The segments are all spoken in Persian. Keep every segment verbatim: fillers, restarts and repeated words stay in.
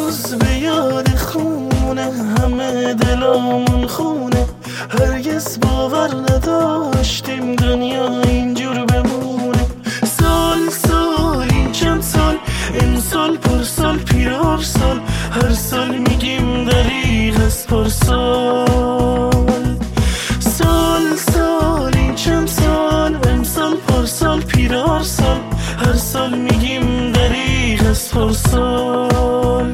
هنوز به یاد خونه همه دلامون خونه. هرگز باور نداشتیم دنیا اینجور بمونه. سال سال این چند سال، امسال پرسال پیرار سال. هر سال میگیم دریغ از پرسال. سال سال این چند سال، امسال پرسال پیرار سال. هر سال میگیم دریغ از پرسال.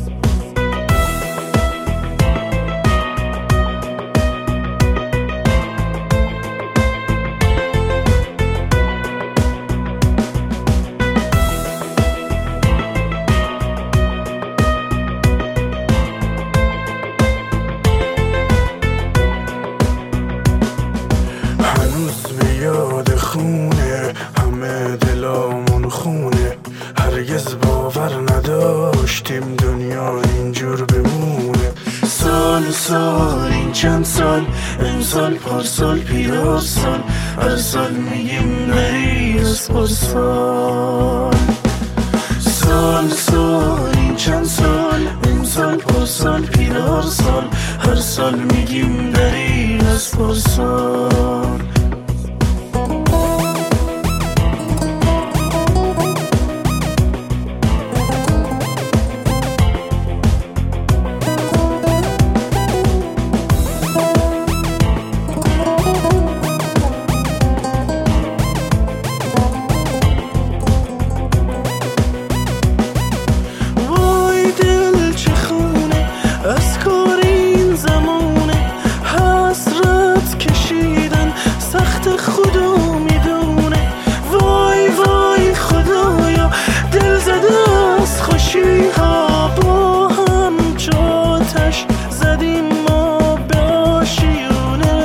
یاد خونه همه دلامون خونه. هرگز باور نداشتیم دنیا اینجور بمونه. سال سال این چند سال، امسال پارسال پیرار سال. هر سال میگیم دریغ از پرسال. سال سال این چند سال، امسال پارسال پیرار سال. هر سال میگیم دریغ از پرسال. خدا میدونه وای وای خدایا، دل زده از خوشی ها. با هم چاتش زدیم ما به آشیونه.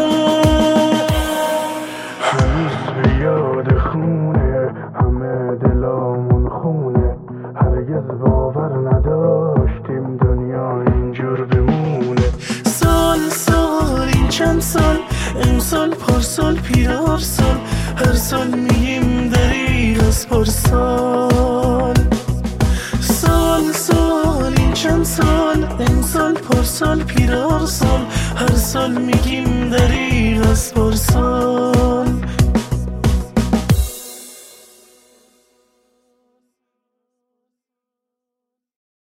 هنوز به یاد خونه همه دلامون خونه. هرگز باور نداشتیم دنیا اینجور بمونه. سال سال این چند سال، امسال پارسال پیرار سال. هر سال میگیم دریغ از پرسال. سال سال این چند سال، امسال پارسال پیرار سال. هر سال میگیم دریغ از پرسال.